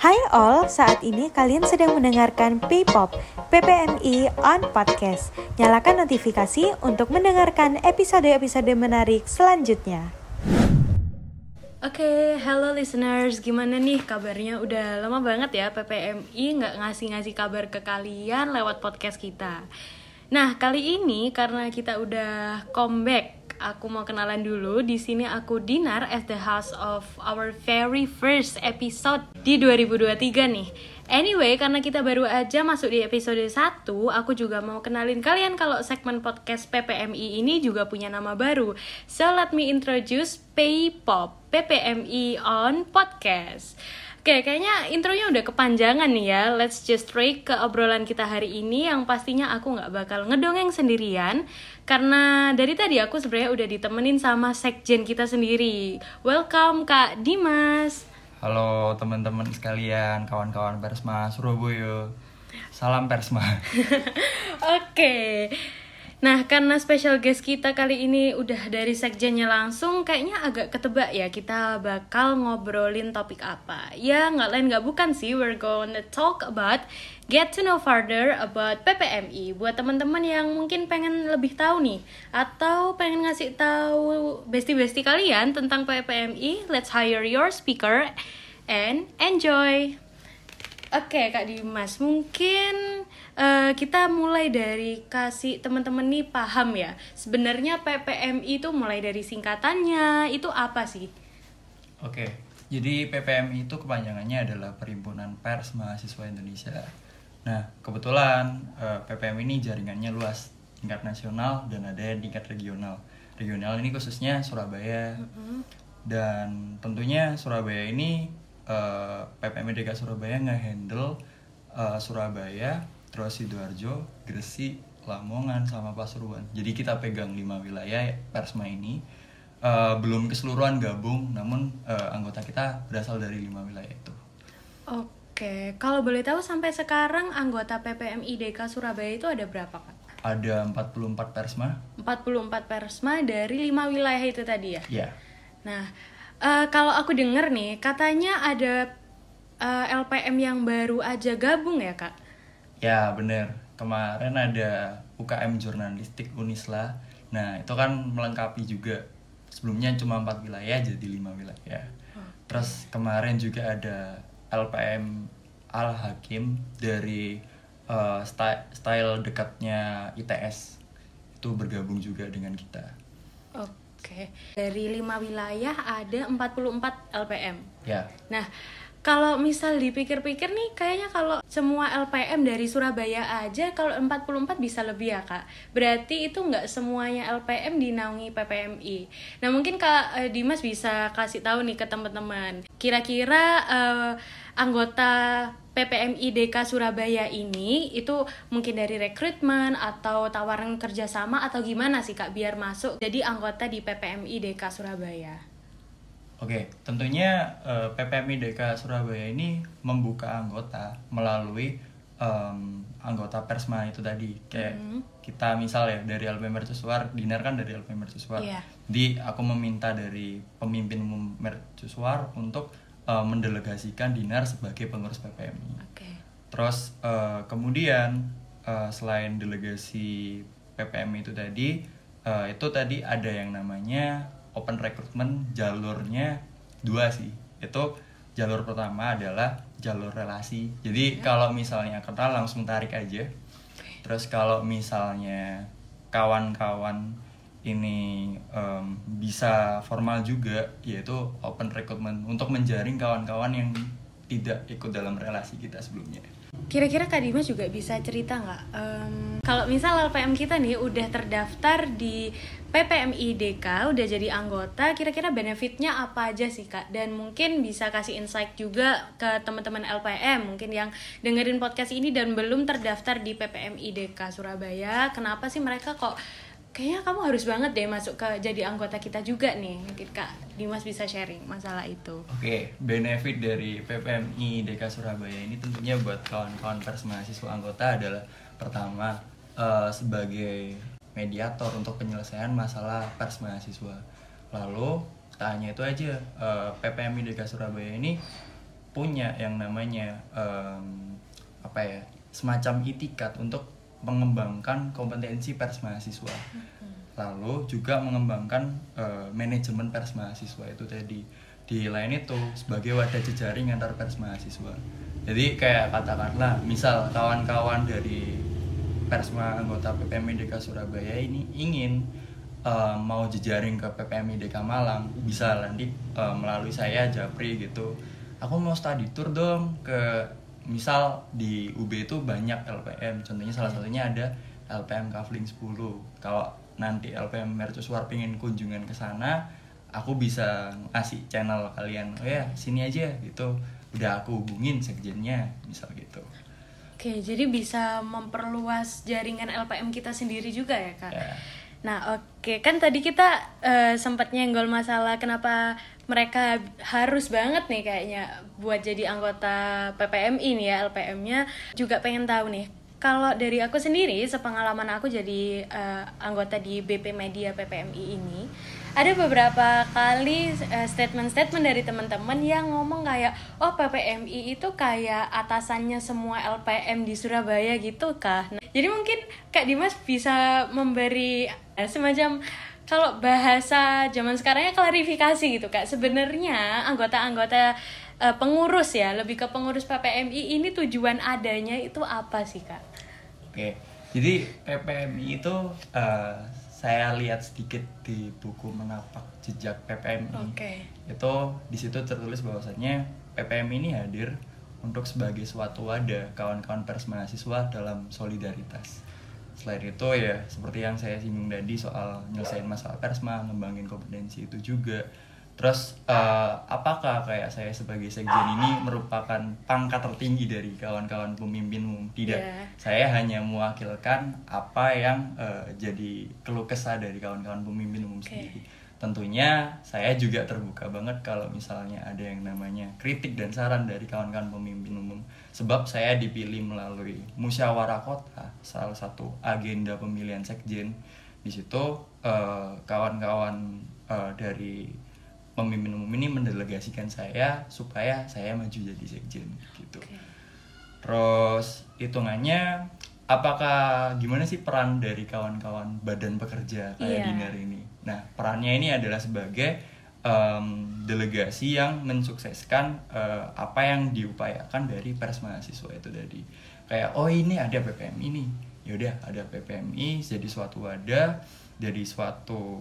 Hai all, saat ini kalian sedang mendengarkan P-Pop, PPMI on Podcast. Nyalakan notifikasi untuk mendengarkan episode-episode menarik selanjutnya. Oke, hello listeners, gimana nih kabarnya? Udah lama banget ya PPMI nggak ngasih kabar ke kalian lewat podcast kita. Nah, kali ini karena kita udah comeback, aku mau kenalan dulu. Di sini aku Dinar as the host of our very first episode di 2023 nih. Anyway, karena kita baru aja masuk di episode 1, aku juga mau kenalin kalian kalau segmen podcast PPMI ini juga punya nama baru. So let me introduce P-Pop, PPMI on Podcast. Oke, kayaknya intronya udah kepanjangan nih ya. Let's just straight ke obrolan kita hari ini yang pastinya aku gak bakal ngedongeng sendirian. Karena dari tadi aku sebenarnya udah ditemenin sama sekjen kita sendiri. Welcome Kak Dimas. Halo teman-teman sekalian, kawan-kawan Persma Surabaya. Salam Persma. Oke. Nah, karena special guest kita kali ini udah dari sekjennya langsung, kayaknya agak ketebak ya kita bakal ngobrolin topik apa. Ya, nggak lain nggak bukan sih, we're gonna talk about get to know further about PPMI. Buat teman-teman yang mungkin pengen lebih tahu nih, atau pengen ngasih tahu bestie-bestie kalian tentang PPMI, let's hire your speaker and enjoy. Oke, Kak Dimas, mungkin kita mulai dari kasih teman-teman nih paham ya. Sebenarnya PPMI itu mulai dari singkatannya, itu apa sih? Oke, jadi PPMI itu kepanjangannya adalah Perhimpunan Pers Mahasiswa Indonesia. Nah, kebetulan PPMI ini jaringannya luas, tingkat nasional dan ada yang tingkat regional. Regional ini khususnya Surabaya. Dan tentunya Surabaya ini PPMI DK Surabaya nge-handle Surabaya, terus Sidoarjo, Gresik, Lamongan, sama Pasuruan. Jadi kita pegang 5 wilayah Persma ini. Belum keseluruhan gabung, namun anggota kita berasal dari 5 wilayah itu. Oke, kalau boleh tahu sampai sekarang anggota PPMI DK Surabaya itu ada berapa, Kak? Ada 44 Persma. 44 Persma dari 5 wilayah itu tadi ya? Iya. Nah, kalau aku denger nih, katanya ada LPM yang baru aja gabung ya, Kak? Ya, bener. Kemarin ada UKM Jurnalistik Unisla. Nah, itu kan melengkapi juga. Sebelumnya cuma 4 wilayah, jadi 5 wilayah. Terus kemarin juga ada LPM Al-Hakim dari style dekatnya ITS. Itu bergabung juga dengan kita. Oke. Dari 5 wilayah ada 44 LPM. Ya. Nah, kalau misal dipikir-pikir nih, kayaknya kalau semua LPM dari Surabaya aja, kalau 44 bisa lebih ya, Kak. Berarti itu nggak semuanya LPM dinaungi PPMI. Nah, mungkin Kak Dimas bisa kasih tahu nih ke teman-teman. Kira-kira anggota PPMI DK Surabaya ini itu mungkin dari rekrutmen atau tawaran kerjasama atau gimana sih, Kak, biar masuk jadi anggota di PPMI DK Surabaya? Oke, tentunya PPMI DK Surabaya ini membuka anggota melalui anggota Persma itu tadi. Kayak kita misal ya dari LPM Mercusuar, Dinar kan dari LPM Mercusuar. Yeah. Jadi aku meminta dari pemimpin umum Mercusuar untuk mendelegasikan Dinar sebagai pengurus PPMI. Okay. Terus kemudian selain delegasi PPMI itu tadi ada yang namanya open recruitment. Jalurnya 2 sih. Itu jalur pertama adalah jalur relasi. Jadi kalau misalnya kenal langsung tarik aja. Terus kalau misalnya kawan-kawan ini bisa formal juga, yaitu open recruitment untuk menjaring kawan-kawan yang tidak ikut dalam relasi kita sebelumnya. Kira-kira Kak Dimas juga bisa cerita nggak? Kalau misal LPM kita nih udah terdaftar di PPMI DK, udah jadi anggota, kira-kira benefitnya apa aja sih, Kak? Dan mungkin bisa kasih insight juga ke teman-teman LPM mungkin yang dengerin podcast ini dan belum terdaftar di PPMI DK Surabaya. Kenapa sih mereka kok kayaknya kamu harus banget deh masuk ke jadi anggota kita juga nih. Mungkin Kak Dimas bisa sharing masalah itu. Oke, benefit dari PPMI DK Surabaya ini tentunya buat kawan-kawan pers mahasiswa anggota adalah pertama sebagai mediator untuk penyelesaian masalah pers mahasiswa. Lalu tak hanya itu aja, PPMI DK Surabaya ini punya yang namanya semacam itikat untuk mengembangkan kompetensi pers mahasiswa, lalu juga mengembangkan manajemen pers mahasiswa itu tadi. Di lain itu sebagai wadah jejaring antar pers mahasiswa. Jadi kayak katakanlah misal kawan-kawan dari persma anggota PPM IDK Surabaya ini ingin mau jejaring ke PPM IDK Malang, bisa nanti melalui saya Japri gitu. Aku mau study tour dong ke misal di UB itu banyak LPM, contohnya salah satunya ada LPM Kavling 10. Kalau nanti LPM Mercusuar pengen kunjungan ke sana, aku bisa ngasih channel kalian, oh ya sini aja gitu, udah aku hubungin sekjennya misal gitu. Oke, jadi bisa memperluas jaringan LPM kita sendiri juga ya Kak? Ya. Nah oke, kan tadi kita sempat nyenggol masalah kenapa mereka harus banget nih kayaknya buat jadi anggota PPMI nih ya, LPM-nya. Juga pengen tahu nih, kalau dari aku sendiri, sepengalaman aku jadi anggota di BP Media PPMI ini, ada beberapa kali statement-statement dari teman-teman yang ngomong kayak, oh PPMI itu kayak atasannya semua LPM di Surabaya gitu kah? Nah, jadi mungkin Kak Dimas bisa memberi semacam, kalau bahasa zaman sekarangnya klarifikasi gitu Kak. Sebenarnya anggota-anggota pengurus ya, lebih ke pengurus PPMI ini tujuan adanya itu apa sih Kak? Oke, jadi PPMI itu saya lihat sedikit di buku Menapak Jejak PPMI. Itu di situ tertulis bahwasannya PPMI ini hadir untuk sebagai suatu wadah kawan-kawan pers mahasiswa dalam solidaritas. Selain itu ya seperti yang saya singgung tadi soal nyelesain masalah persma, ngembangin kompetensi itu juga. Terus apakah kayak saya sebagai sekjen ini merupakan pangkat tertinggi dari kawan-kawan pemimpin umum? Tidak, saya hanya mewakilkan apa yang jadi keluh kesah dari kawan-kawan pemimpin umum sendiri. Tentunya saya juga terbuka banget kalau misalnya ada yang namanya kritik dan saran dari kawan-kawan pemimpin umum. Sebab saya dipilih melalui musyawarah kota, salah satu agenda pemilihan sekjen. Di situ kawan-kawan dari pemimpin umum ini mendelegasikan saya supaya saya maju jadi sekjen gitu. Terus hitungannya apakah gimana sih peran dari kawan-kawan badan pekerja kayak Dinar ini? Nah, perannya ini adalah sebagai delegasi yang mensukseskan apa yang diupayakan dari pers mahasiswa itu tadi. Kayak oh ini ada PPMI nih. Yaudah ada PPMI jadi suatu wadah, jadi suatu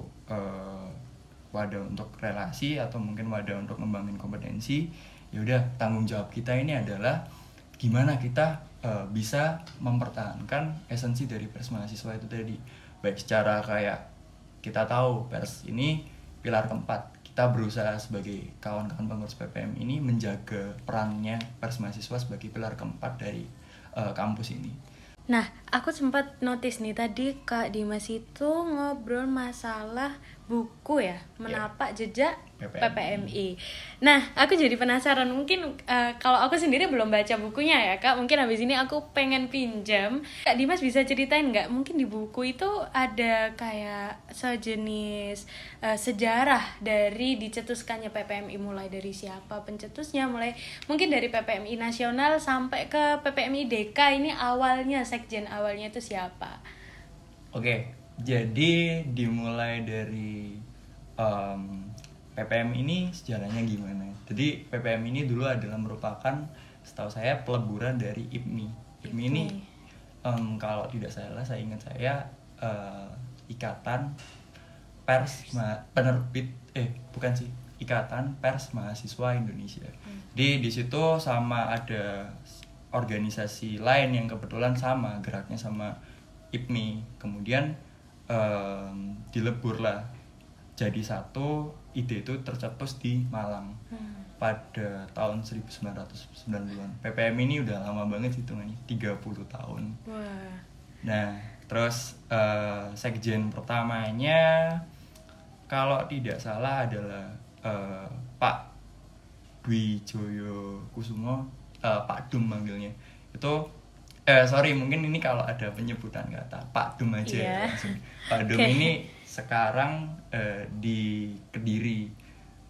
wadah untuk relasi atau mungkin wadah untuk ngembangin kompetensi. Ya udah, tanggung jawab kita ini adalah gimana kita bisa mempertahankan esensi dari pers mahasiswa itu tadi. Baik secara kayak kita tahu pers ini pilar keempat. Kita berusaha sebagai kawan-kawan pengurus PPM ini menjaga perannya pers mahasiswa sebagai pilar keempat dari kampus ini. Nah, aku sempat notice nih tadi Kak Dimas itu ngobrol masalah buku ya, Menapak Jejak PPMI. Nah, aku jadi penasaran, mungkin kalau aku sendiri belum baca bukunya ya Kak, mungkin habis ini aku pengen pinjam. Kak Dimas bisa ceritain nggak, mungkin di buku itu ada kayak sejenis sejarah dari dicetuskannya PPMI, mulai dari siapa pencetusnya, mulai mungkin dari PPMI nasional sampai ke PPMI DK ini awalnya, sekjen awalnya itu siapa? Oke, jadi dimulai dari PPM ini sejarahnya gimana? Jadi PPM ini dulu adalah merupakan, setahu saya, peleburan dari IPMI. IPMI ini kalau tidak salah, saya ingat saya Ikatan Pers Penerbit Ikatan Pers Mahasiswa Indonesia. Jadi di situ sama ada organisasi lain yang kebetulan sama geraknya sama IPMI. Kemudian dileburlah jadi satu. Ide itu tercetus di Malang pada tahun 1990-an. PPM ini udah lama banget hitungannya, 30 tahun. Wah. Nah, terus sekjen pertamanya kalau tidak salah adalah Pak Dwi Joyo Kusumo, Pak Dum manggilnya. Itu mungkin ini kalau ada penyebutan kata Pak Dum aja ya, langsung. Pak Dum ini sekarang di Kediri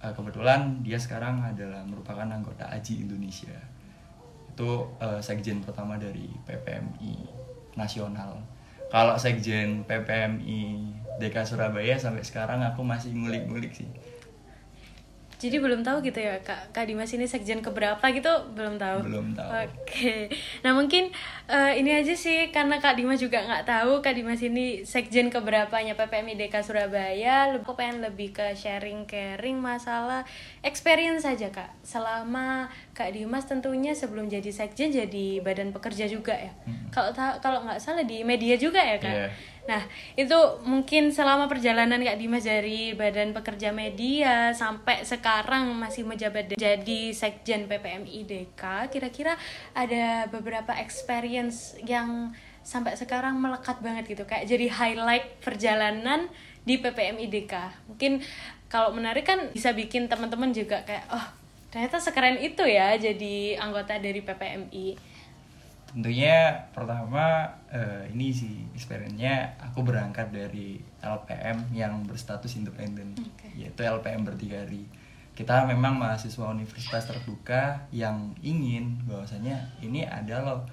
kebetulan dia sekarang adalah merupakan anggota AJI Indonesia. Itu sekjen pertama dari PPMI nasional. Kalau sekjen PPMI DK Surabaya sampai sekarang aku masih ngulik-ngulik sih. Jadi belum tahu gitu ya Kak Dimas ini sekjen keberapa gitu, belum tahu. Belum tahu. Oke. Nah mungkin ini aja sih, karena Kak Dimas juga nggak tahu Kak Dimas ini sekjen keberapanya PPMI DK Surabaya. Aku pengen lebih ke sharing masalah experience saja Kak. Selama Kak Dimas tentunya sebelum jadi sekjen jadi badan pekerja juga ya. Kalau nggak salah di media juga ya Kak. Yeah. Nah, itu mungkin selama perjalanan Kak Dimas dari Badan Pekerja Media sampai sekarang masih menjabat jadi Sekjen PPMI DK, kira-kira ada beberapa experience yang sampai sekarang melekat banget gitu, kayak jadi highlight perjalanan di PPMI DK. Mungkin kalau menarik kan bisa bikin teman-teman juga kayak, oh ternyata sekeren itu ya jadi anggota dari PPMI. Tentunya pertama ini sih experience-nya aku berangkat dari LPM yang berstatus independen, yaitu LPM Berdikari. Kita memang mahasiswa universitas terbuka yang ingin bahwasanya ini ada loh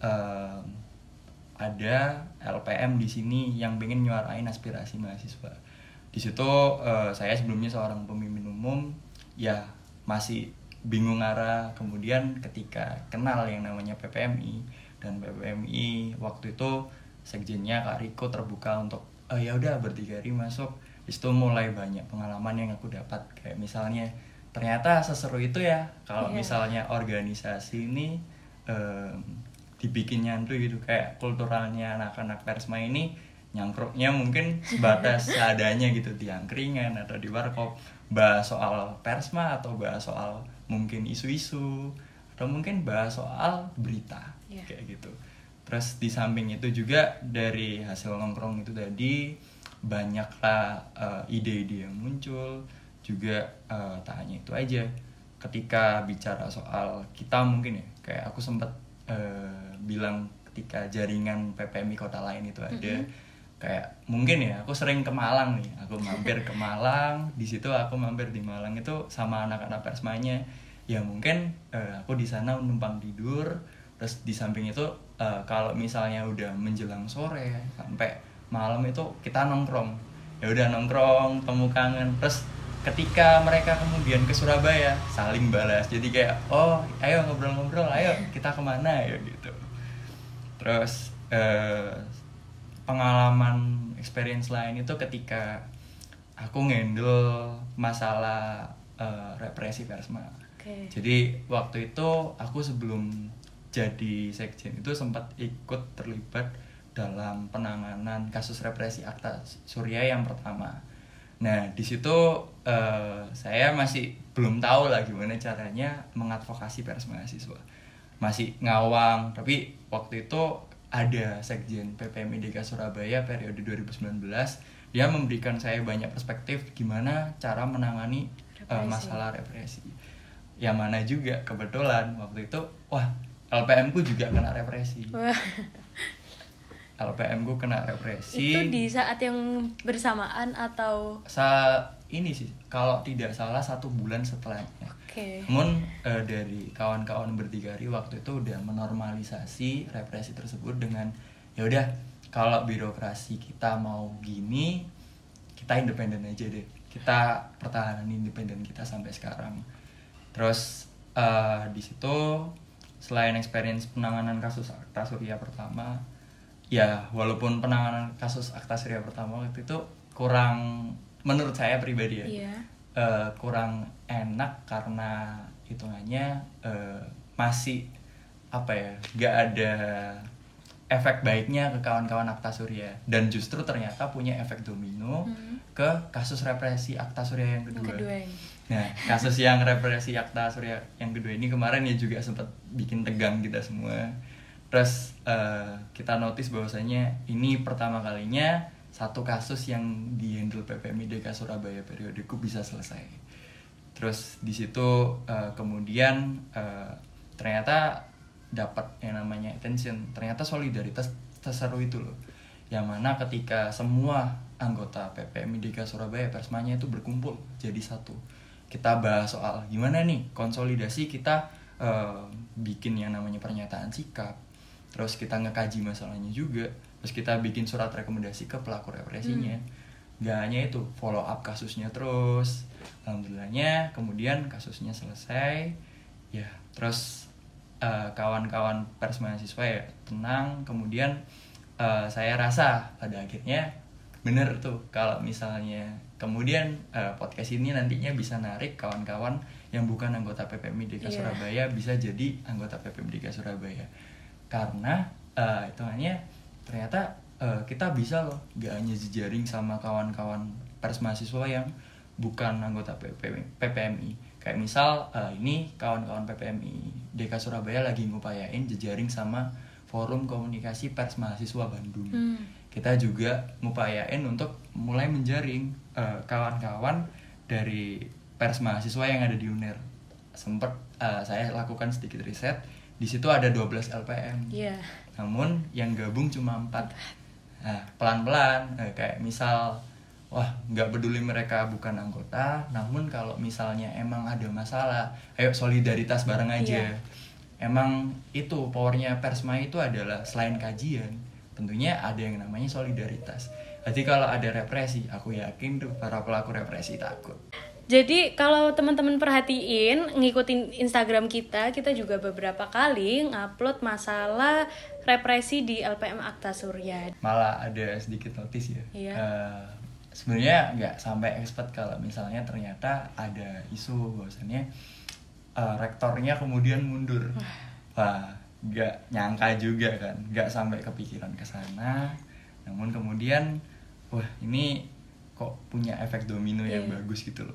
ada LPM di sini yang pengen nyuarain aspirasi mahasiswa. Di situ saya sebelumnya seorang pemimpin umum ya masih bingung arah, kemudian ketika kenal yang namanya PPMI dan PPMI waktu itu sekjennya Kak Riko terbuka untuk ya udah Berdikari masuk. Di situ mulai banyak pengalaman yang aku dapat, kayak misalnya ternyata seseru itu ya kalau misalnya organisasi ini dibikin nyantui gitu, kayak kulturalnya anak-anak Persma ini nyangkruknya mungkin sebatas seadanya gitu di angkringan atau di warkop, bahas soal Persma atau bahas soal mungkin isu-isu atau mungkin bahas soal berita kayak gitu. Terus di samping itu juga dari hasil nongkrong itu tadi banyaklah ide-ide yang muncul juga. Tak hanya itu aja, ketika bicara soal kita mungkin ya kayak aku sempat bilang ketika jaringan PPMI kota lain itu ada, kayak mungkin ya aku sering ke Malang nih, aku mampir ke Malang, di situ aku mampir di Malang itu sama anak-anak Persmanya, ya mungkin aku di sana numpang tidur. Terus di samping itu kalau misalnya udah menjelang sore sampai malam itu kita nongkrong, ya udah nongkrong temu kangen. Terus ketika mereka kemudian ke Surabaya saling balas, jadi kayak oh ayo ngobrol-ngobrol, ayo kita kemana ya gitu. Terus pengalaman experience lain itu ketika aku ngendel masalah represi Persma. Jadi waktu itu aku sebelum jadi sekjen itu sempat ikut terlibat dalam penanganan kasus represi Akta Surya yang pertama. Nah di situ saya masih belum tahu lah gimana caranya mengadvokasi pers mahasiswa, masih ngawang. Tapi waktu itu ada sekjen PPMI DK Surabaya periode 2019, dia memberikan saya banyak perspektif gimana cara menangani masalah represi. Yang mana juga kebetulan waktu itu LPM ku juga kena represi. LPM ku kena represi. Itu di saat yang bersamaan atau? Saat ini sih, kalau tidak salah 1 bulan setelahnya. Namun dari kawan-kawan Berdikari waktu itu udah menormalisasi represi tersebut dengan ya udah kalau birokrasi kita mau gini, kita independen aja deh. Kita pertahanan independen kita sampai sekarang. Terus di situ selain experience penanganan kasus Akta Surya pertama, ya walaupun penanganan kasus Akta Surya pertama waktu itu kurang, menurut saya pribadi ya, kurang enak karena hitungannya masih nggak ada efek baiknya ke kawan-kawan Akta Surya, dan justru ternyata punya efek domino ke kasus represi Akta Surya yang kedua. Nah, kasus yang represi Akta Surya yang kedua ini kemarin ya juga sempat bikin tegang kita semua. Terus kita notice bahwasanya ini pertama kalinya satu kasus yang dihandle PPMI DK Surabaya periodeku bisa selesai. Terus di situ kemudian ternyata dapat yang namanya attention, ternyata solidaritas terseru itu loh. Yang mana ketika semua anggota PPMI DK Surabaya Persmanya itu berkumpul jadi satu. kita bahas soal gimana nih konsolidasi kita bikin yang namanya pernyataan sikap, terus kita ngekaji masalahnya juga, terus kita bikin surat rekomendasi ke pelaku represinya. Gak hanya itu, follow up kasusnya terus. Alhamdulillahnya kemudian kasusnya selesai ya, terus kawan-kawan pers mahasiswa ya tenang. Kemudian saya rasa pada akhirnya bener tuh kalau misalnya kemudian podcast ini nantinya bisa narik kawan-kawan yang bukan anggota PPMI DK Surabaya bisa jadi anggota PPMI DK Surabaya, karena itu hanya ternyata kita bisa loh gak hanya jejaring sama kawan-kawan pers mahasiswa yang bukan anggota PPMI. Kayak misal ini kawan-kawan PPMI DK Surabaya lagi ngupayain jejaring sama Forum Komunikasi Pers Mahasiswa Bandung. Kita juga ngupayain untuk mulai menjaring kawan-kawan dari pers mahasiswa yang ada di UNER. Sempet saya lakukan sedikit riset, di situ ada 12 LPM. Namun yang gabung cuma 4. Nah, pelan-pelan kayak misal wah nggak peduli mereka bukan anggota, namun kalau misalnya emang ada masalah, ayo solidaritas bareng aja. Emang itu powernya Persma itu adalah selain kajian, tentunya ada yang namanya solidaritas. Jadi kalau ada represi, aku yakin tuh para pelaku represi takut. Jadi kalau teman-teman perhatiin, ngikutin Instagram kita juga beberapa kali ngupload masalah represi di LPM Akta Surya. Malah ada sedikit notis ya. Sebenarnya nggak sampai expert kalau misalnya ternyata ada isu bahwasannya rektornya kemudian mundur. Wah, nggak nyangka juga kan, nggak sampai kepikiran ke sana. Namun kemudian, wah ini kok punya efek domino yang bagus gitu loh.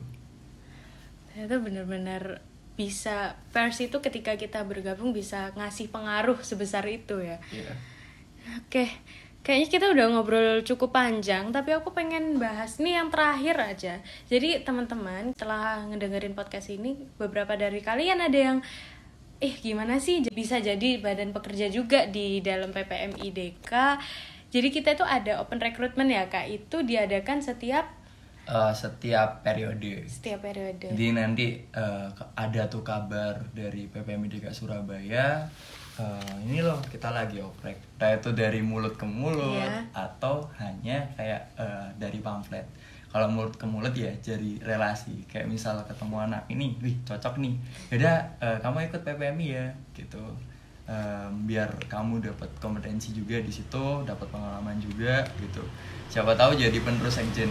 Itu benar-benar bisa, pers itu ketika kita bergabung bisa ngasih pengaruh sebesar itu ya. Oke, kayaknya kita udah ngobrol cukup panjang, tapi aku pengen bahas nih yang terakhir aja. Jadi teman-teman, setelah ngedengerin podcast ini, beberapa dari kalian ada yang gimana sih bisa jadi badan pekerja juga di dalam PPMI DK. Jadi kita itu ada open recruitment ya Kak, itu diadakan setiap periode. Jadi nanti ada tuh kabar dari PPMI DK Surabaya, ini loh kita lagi oprek. Entah itu dari mulut ke mulut atau hanya kayak dari pamflet. Kalau mulut ke mulut ya jadi relasi. Kayak misal ketemu anak ini, wih cocok nih. Yaudah kamu ikut PPMI ya gitu. Biar kamu dapat kompetensi juga di situ, dapat pengalaman juga gitu. Siapa tahu jadi penerus sekjen.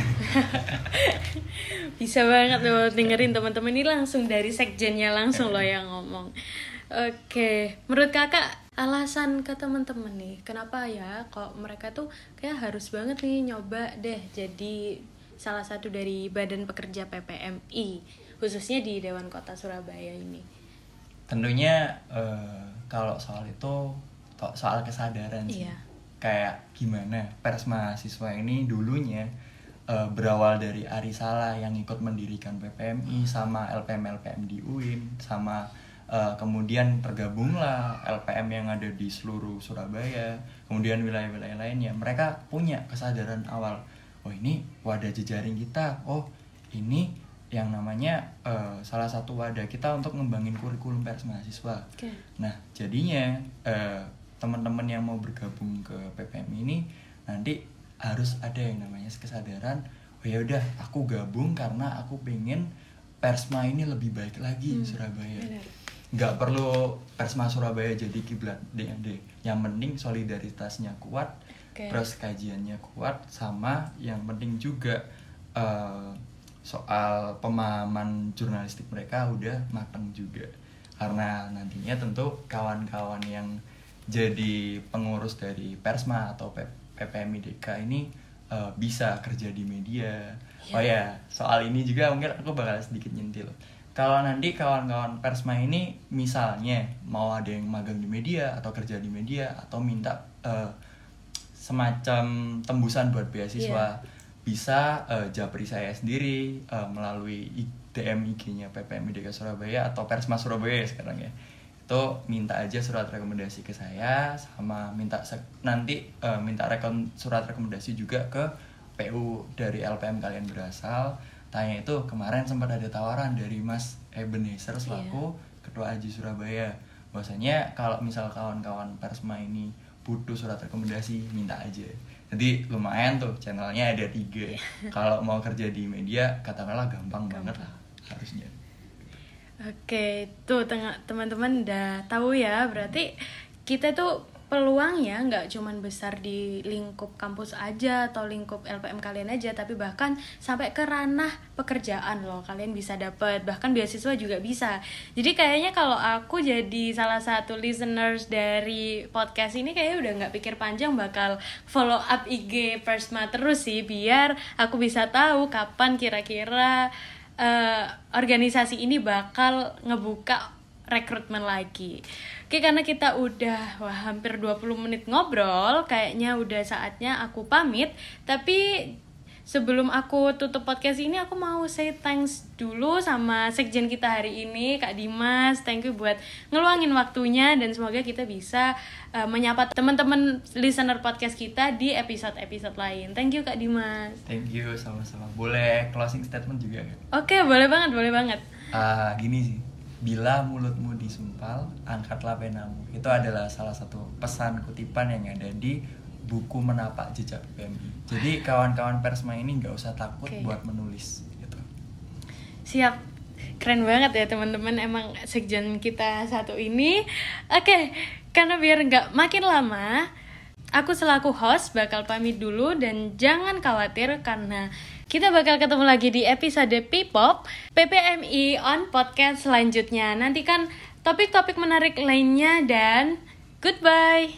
Bisa banget loh dengerin teman-teman ini langsung dari sekjennya langsung loh yang ngomong. Oke, menurut kakak alasan ke teman-teman nih kenapa ya kok mereka tuh kayak harus banget nih nyoba deh jadi salah satu dari badan pekerja PPMI khususnya di Dewan Kota Surabaya ini? Tentunya kalau soal itu soal kesadaran sih. Kayak gimana pers mahasiswa ini dulunya berawal dari Arisala yang ikut mendirikan PPMI sama LPM di UIN sama kemudian tergabunglah LPM yang ada di seluruh Surabaya, kemudian wilayah-wilayah lainnya. Mereka punya kesadaran awal, oh ini wadah jejaring kita, oh ini yang namanya salah satu wadah kita untuk ngembangin kurikulum pers mahasiswa. Nah jadinya teman-teman yang mau bergabung ke PPMI ini nanti harus ada yang namanya kesadaran, oh ya udah aku gabung karena aku pengen Persma ini lebih baik lagi Surabaya. Nggak perlu Persma Surabaya jadi kiblat DND, yang penting solidaritasnya kuat, terus kajiannya kuat, sama yang penting juga soal pemahaman jurnalistik mereka udah matang juga. Karena nantinya tentu kawan-kawan yang jadi pengurus dari Persma atau PPMI DK ini bisa kerja di media. Oh ya, soal ini juga mungkin aku bakal sedikit nyentil. Kalau nanti kawan-kawan Persma ini misalnya mau ada yang magang di media atau kerja di media atau minta semacam tembusan buat beasiswa, bisa japri saya sendiri melalui DM IG-nya PPMI DK Surabaya atau Persma Surabaya sekarang ya. Itu minta aja surat rekomendasi ke saya, sama minta surat rekomendasi juga ke PU dari LPM kalian berasal, tanya itu kemarin sempat ada tawaran dari Mas Ebenezer selaku Ketua Aji Surabaya. Bahwasanya kalau misal kawan-kawan Persma ini butuh surat rekomendasi, minta aja. Jadi lumayan tuh, channelnya ada 3. Kalau mau kerja di media, katakanlah gampang banget lah harusnya. Oke, tuh teman-teman udah tahu ya, berarti kita tuh peluangnya nggak cuman besar di lingkup kampus aja atau lingkup LPM kalian aja, tapi bahkan sampai ke ranah pekerjaan loh, kalian bisa dapat, bahkan beasiswa juga bisa. Jadi kayaknya kalau aku jadi salah satu listeners dari podcast ini, kayaknya udah nggak pikir panjang bakal follow up IG Persma terus sih, biar aku bisa tahu kapan kira-kira organisasi ini bakal ngebuka rekrutmen lagi. Oke, karena kita udah hampir 20 menit ngobrol, kayaknya udah saatnya aku pamit. Tapi sebelum aku tutup podcast ini, aku mau say thanks dulu sama sekjen kita hari ini, Kak Dimas. Thank you buat ngeluangin waktunya, dan semoga kita bisa menyapa teman-teman listener podcast kita di episode-episode lain. Thank you Kak Dimas. Thank you, sama-sama. Boleh closing statement juga kan? Oke, boleh banget. Gini sih, bila mulutmu disumpal, angkatlah penamu. Itu adalah salah satu pesan kutipan yang ada di buku Menapak Jejak PPMI. Jadi kawan-kawan Persma ini nggak usah takut buat menulis gitu. Siap, keren banget ya teman-teman, emang sekjen kita satu ini. Oke, karena biar nggak makin lama, aku selaku host bakal pamit dulu, dan jangan khawatir karena kita bakal ketemu lagi di episode P-pop PPMI on podcast selanjutnya. Nantikan topik-topik menarik lainnya, dan goodbye.